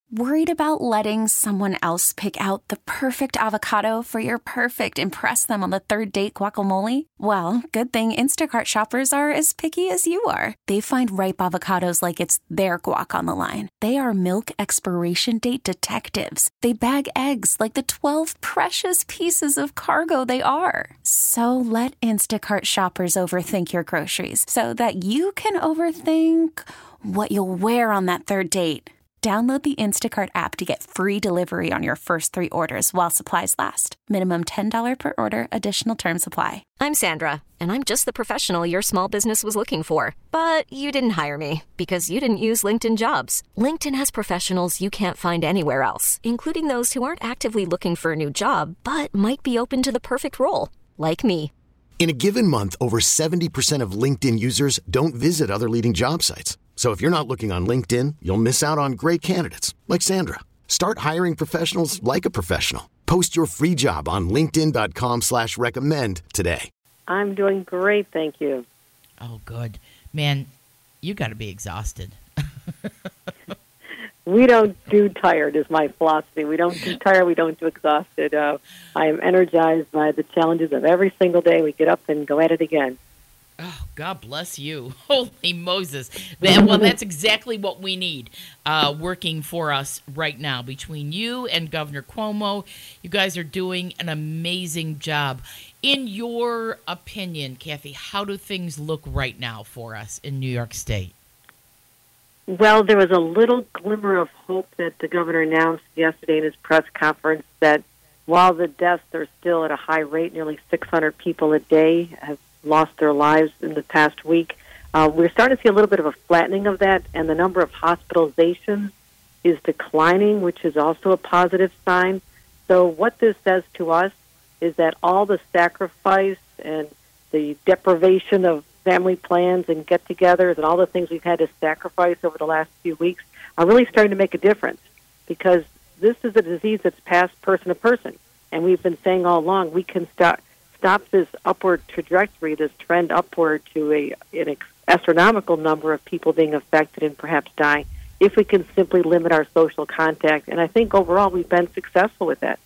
Worried about letting someone else pick out the perfect avocado for your perfect impress them on the third date guacamole? Well, good thing Instacart shoppers are as picky as you are. They find ripe avocados like it's their guac on the line. They are milk expiration date detectives. They bag eggs like the 12 precious pieces of cargo they are. So let Instacart shoppers overthink your groceries so that you can overthink what you'll wear on that third date. Download the Instacart app to get free delivery on your first 3 orders while supplies last. Minimum $10 per order. Additional terms apply. I'm Sandra, and I'm just the professional your small business was looking for. But you didn't hire me because you didn't use LinkedIn Jobs. LinkedIn has professionals you can't find anywhere else, including those who aren't actively looking for a new job, but might be open to the perfect role, like me. In a given month, over 70% of LinkedIn users don't visit other leading job sites. So if you're not looking on LinkedIn, you'll miss out on great candidates like Sandra. Start hiring professionals like a professional. Post your free job on linkedin.com/recommend today. I'm doing great, thank you. Oh, good. Man, you got to be exhausted. We don't do tired is my philosophy. We don't do tired, we don't do exhausted. I am energized by the challenges of every single day. We get up and go at it again. Oh, God bless you. Holy Moses. Well, that's exactly what we need working for us right now. Between you and Governor Cuomo, you guys are doing an amazing job. In your opinion, Kathy, how do things look right now for us in New York State? Well, there was a little glimmer of hope that the governor announced yesterday in his press conference that while the deaths are still at a high rate, nearly 600 people a day have lost their lives in the past week. We're starting to see a little bit of a flattening of that, and the number of hospitalizations is declining, which is also a positive sign. So what this says to us is that all the sacrifice and the deprivation of family plans and get-togethers and all the things we've had to sacrifice over the last few weeks are really starting to make a difference, because this is a disease that's passed person to person, and we've been saying all along we can stop this upward trajectory, this trend upward to an astronomical number of people being affected and perhaps dying, if we can simply limit our social contact. And I think overall we've been successful with that.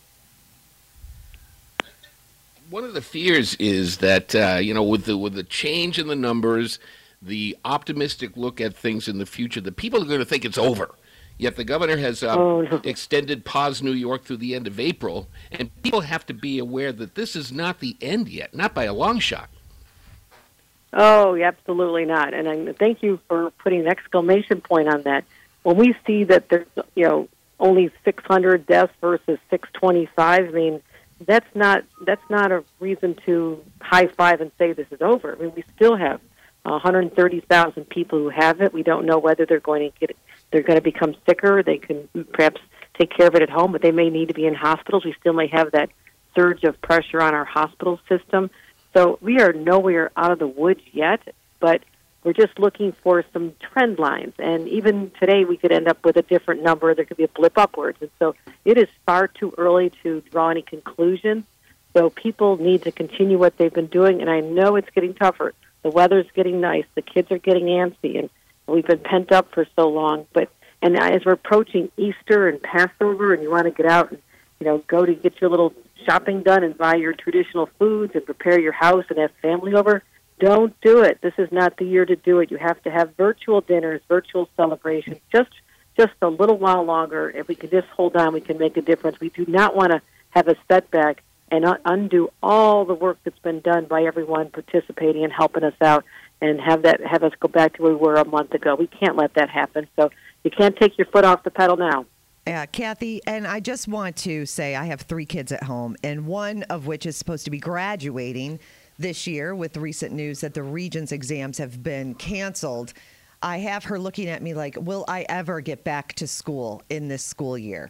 One of the fears is that, with the change in the numbers, the optimistic look at things in the future, the people are going to think it's over. Yet the governor has extended Pause New York through the end of April, and people have to be aware that this is not the end yet, not by a long shot. Oh, absolutely not. And thank you for putting an exclamation point on that. When we see that there's only 600 deaths versus 625, I mean, that's not a reason to high five and say this is over. I mean, we still have 130,000 people who have it. We don't know whether they're going to get it. They're going to become sicker. They can perhaps take care of it at home, but they may need to be in hospitals. We still may have that surge of pressure on our hospital system. So we are nowhere out of the woods yet, but we're just looking for some trend lines. And even today we could end up with a different number. There could be a blip upwards. And so it is far too early to draw any conclusions. So people need to continue what they've been doing, and I know it's getting tougher. The weather's getting nice. The kids are getting antsy, and we've been pent up for so long. And as we're approaching Easter and Passover, and you want to get out and go to get your little shopping done and buy your traditional foods and prepare your house and have family over, don't do it. This is not the year to do it. You have to have virtual dinners, virtual celebrations, just a little while longer. If we can just hold on, we can make a difference. We do not want to have a setback and undo all the work that's been done by everyone participating and helping us out, and have us go back to where we were a month ago. We can't let that happen. So you can't take your foot off the pedal now. Kathy, and I just want to say I have 3 kids at home, and one of which is supposed to be graduating this year with the recent news that the Regents exams have been canceled. I have her looking at me like, will I ever get back to school in this school year?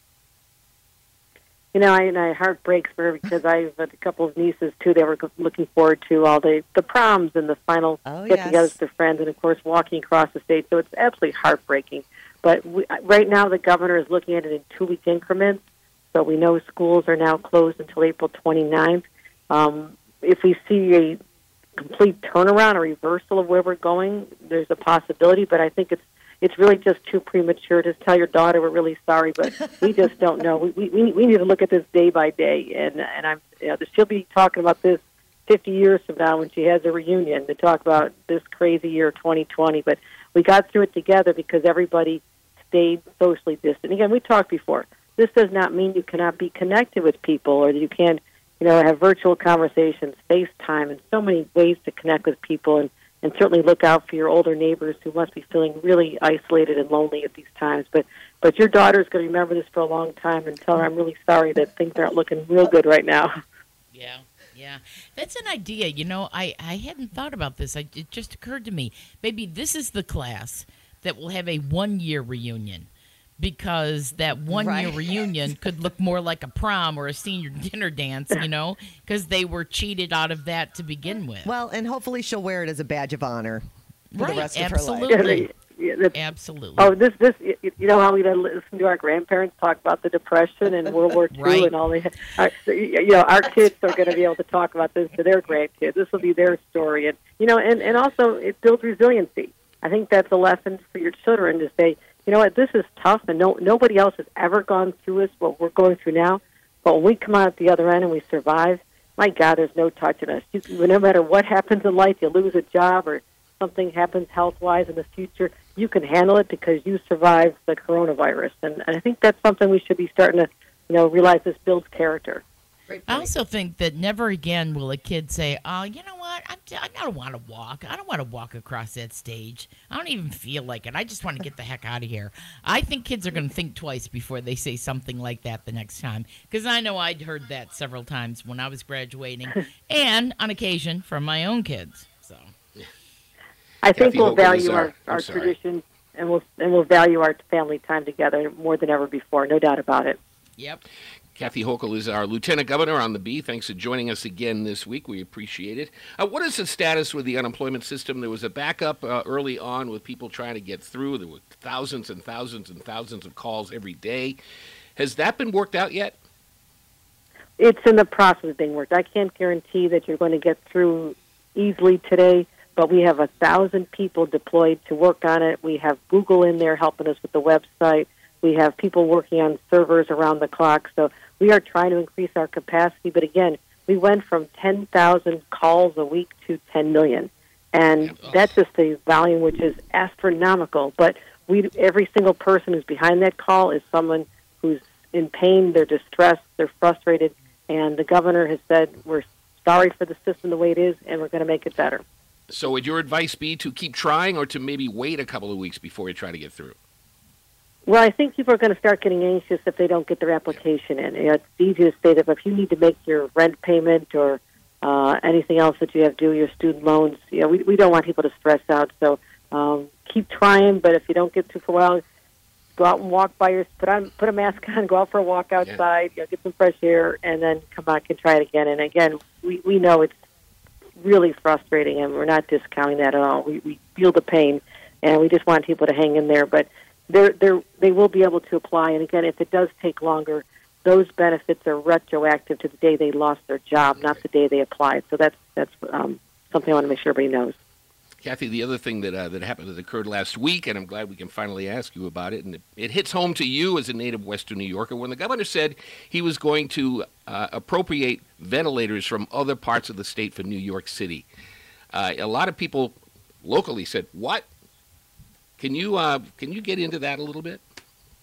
My heart breaks for her, because I have a couple of nieces, too. They were looking forward to all the proms and the final get-togethers with their friends, and, of course, walking across the state. So it's absolutely heartbreaking. But right now the governor is looking at it in 2-week increments. So we know schools are now closed until April 29th. If we see a complete turnaround, a reversal of where we're going, there's a possibility. But I think it's really just too premature. Just tell your daughter we're really sorry, but we just don't know. We need to look at this day by day, and I'm she'll be talking about this 50 years from now when she has a reunion to talk about this crazy year 2020. But we got through it together because everybody stayed socially distant. Again, we talked before. This does not mean you cannot be connected with people or that you can't, have virtual conversations, FaceTime, and so many ways to connect with people, and certainly look out for your older neighbors who must be feeling really isolated and lonely at these times. But your daughter's going to remember this for a long time and tell her I'm really sorry that things aren't looking real good right now. Yeah. That's an idea. I hadn't thought about this. It just occurred to me. Maybe this is the class that will have a one-year reunion, because that one-year reunion could look more like a prom or a senior dinner dance, because they were cheated out of that to begin with. Well, and hopefully she'll wear it as a badge of honor for the rest of her life. Absolutely. Absolutely. Oh, this how we listen to our grandparents talk about the Depression and World War II and all that. Our kids are going to be able to talk about this to their grandkids. This will be their story, and also it builds resiliency. I think that's a lesson for your children to say, this is tough, and nobody else has ever gone through this, what we're going through now. But when we come out at the other end and we survive, my God, there's no touching us. No matter what happens in life, you lose a job or something happens health-wise in the future, you can handle it because you survived the coronavirus. And I think that's something we should be starting to, realize this builds character. I also think that never again will a kid say, oh, you know what, I don't want to walk. I don't want to walk across that stage. I don't even feel like it. I just want to get the heck out of here. I think kids are going to think twice before they say something like that the next time, because I know I'd heard that several times when I was graduating and on occasion from my own kids. So I think we'll value our traditions and we'll value our family time together more than ever before, no doubt about it. Yep. Kathy Hochul is our Lieutenant Governor on the Bee. Thanks for joining us again this week. We appreciate it. What is the status with the unemployment system? There was a backup early on with people trying to get through. There were thousands and thousands and thousands of calls every day. Has that been worked out yet? It's in the process of being worked. I can't guarantee that you're going to get through easily today, but we have 1,000 people deployed to work on it. We have Google in there helping us with the website. We have people working on servers around the clock. So we are trying to increase our capacity. But again, we went from 10,000 calls a week to 10 million. And that's just a volume which is astronomical. But every single person who's behind that call is someone who's in pain, they're distressed, they're frustrated. And the governor has said, we're sorry for the system the way it is, and we're going to make it better. So would your advice be to keep trying or to maybe wait a couple of weeks before you try to get through? Well, I think people are going to start getting anxious if they don't get their application in. It's easy to say that if you need to make your rent payment or anything else that you have to do, your student loans, we don't want people to stress out. So keep trying, but if you don't get through for a while, go out and walk by put a mask on, go out for a walk outside, get some fresh air, and then come back and try it again. And again, we know it's really frustrating, and we're not discounting that at all. We feel the pain, and we just want people to hang in there. But they will be able to apply. And again, if it does take longer, those benefits are retroactive to the day they lost their job, not the day they applied. So that's something I want to make sure everybody knows. Kathy, the other thing that happened that occurred last week, and I'm glad we can finally ask you about it, and it hits home to you as a native Western New Yorker, when the governor said he was going to appropriate ventilators from other parts of the state for New York City. A lot of people locally said, what? Can you get into that a little bit?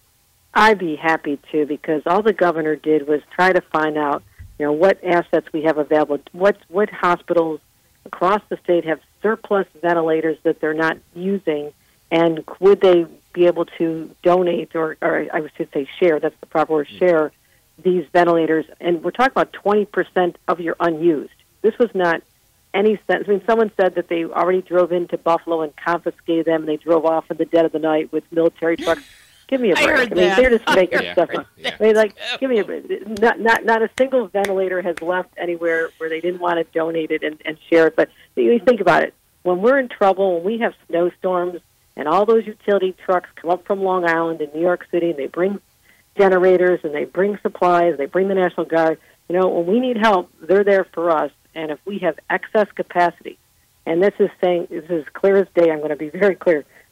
I'd be happy to, because all the governor did was try to find out, what assets we have available, what hospitals across the state have surplus ventilators that they're not using, and would they be able to donate or I should say share, that's the proper word, share these ventilators. And we're talking about 20% of your unused. This was not any sense. I mean, someone said that they already drove into Buffalo and confiscated them, and they drove off in the dead of the night with military trucks. Give me a break. I mean, they're just making stuff up. I mean, give me a break. Not a single ventilator has left anywhere where they didn't want to donate it and share it. But you think about it. When we're in trouble, when we have snowstorms and all those utility trucks come up from Long Island in New York City, and they bring generators and they bring supplies, they bring the National Guard, when we need help, they're there for us. And if we have excess capacity, and this is clear as day, I'm going to be very clear,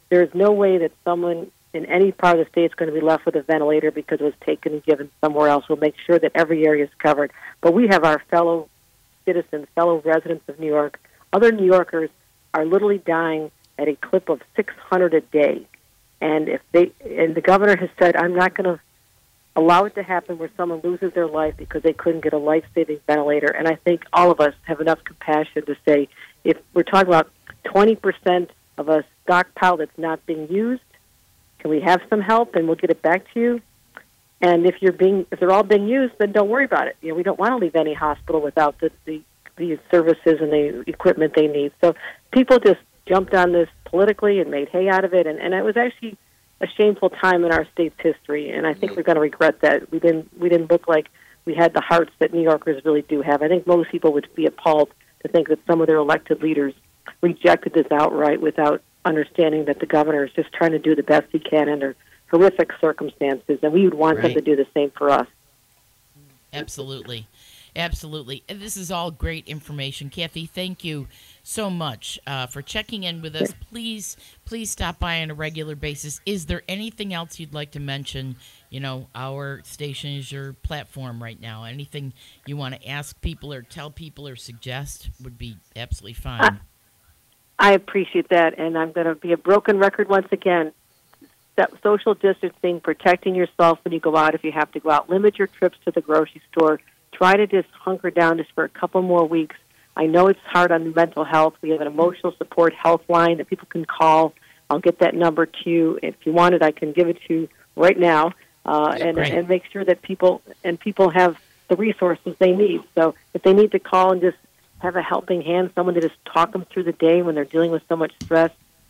there's no way that someone in any part of the state is going to be left with a ventilator because it was taken and given somewhere else. We'll make sure that every area is covered. But we have our fellow citizens, fellow residents of New York, other New Yorkers are literally dying at a clip of 600 a day. And the governor has said, I'm not going to allow it to happen where someone loses their life because they couldn't get a life-saving ventilator. And I think all of us have enough compassion to say, if we're talking about 20% of a stockpile that's not being used, can we have some help and we'll get it back to you? And if they're all being used, then don't worry about it. We don't want to leave any hospital without the services and the equipment they need. So people just jumped on this politically and made hay out of it, and it was actually a shameful time in our state's history, and I think we're going to regret that. We didn't look like we had the hearts that New Yorkers really do have. I think most people would be appalled to think that some of their elected leaders rejected this outright without understanding that the governor is just trying to do the best he can under horrific circumstances, and we would want them to do the same for us. Absolutely. Absolutely. And this is all great information. Kathy, thank you so much for checking in with us. Please stop by on a regular basis. Is there anything else you'd like to mention? Our station is your platform right now. Anything you want to ask people or tell people or suggest would be absolutely fine. I appreciate that, and I'm going to be a broken record once again. That social distancing, protecting yourself when you go out if you have to go out. Limit your trips to the grocery store. Try to just hunker down just for a couple more weeks. I know it's hard on mental health. We have an emotional support health line that people can call. I'll get that number to you. If you want it, I can give it to you right now, and make sure that people have the resources they need. So if they need to call and just have a helping hand, someone to just talk them through the day when they're dealing with so much stress,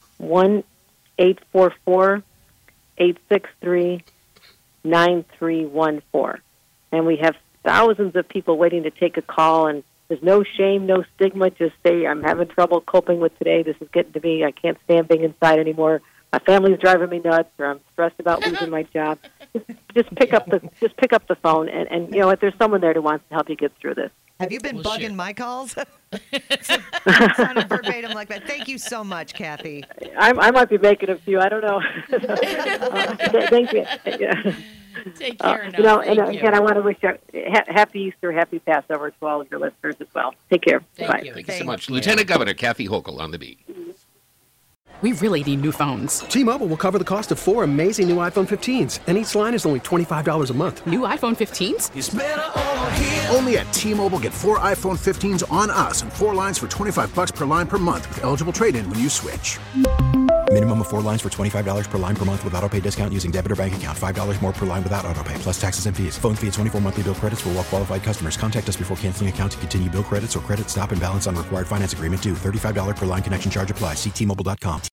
1-844-863-9314. And we have thousands of people waiting to take a call, and there's no shame, no stigma. Just say, I'm having trouble coping with today. This is getting to me. I can't stand being inside anymore. My family's driving me nuts, or I'm stressed about losing my job. Just pick up the phone, and if there's someone there who wants to help you get through this. Have you been bugging my calls? Sounded verbatim like that. Thank you so much, Kathy. I might be making a few. I don't know. Thank you. Take care now. Again, I want to wish you happy Easter, happy Passover to all of your listeners as well. Take care. Thank you. Thank you so much. Lieutenant Governor Kathy Hochul on the beat. We really need new phones. T-Mobile will cover the cost of 4 amazing new iPhone 15s, and each line is only $25 a month. New iPhone 15s? It's better over here. Only at T-Mobile, get 4 iPhone 15s on us and 4 lines for $25 per line per month with eligible trade-in when you switch. Minimum of 4 lines for $25 per line per month with autopay discount using debit or bank account. $5 more per line without autopay, plus taxes and fees. Phone fee at 24 monthly bill credits for well-qualified customers. Contact us before canceling account to continue bill credits or credit stop and balance on required finance agreement due. $35 per line connection charge applies. See T-Mobile.com.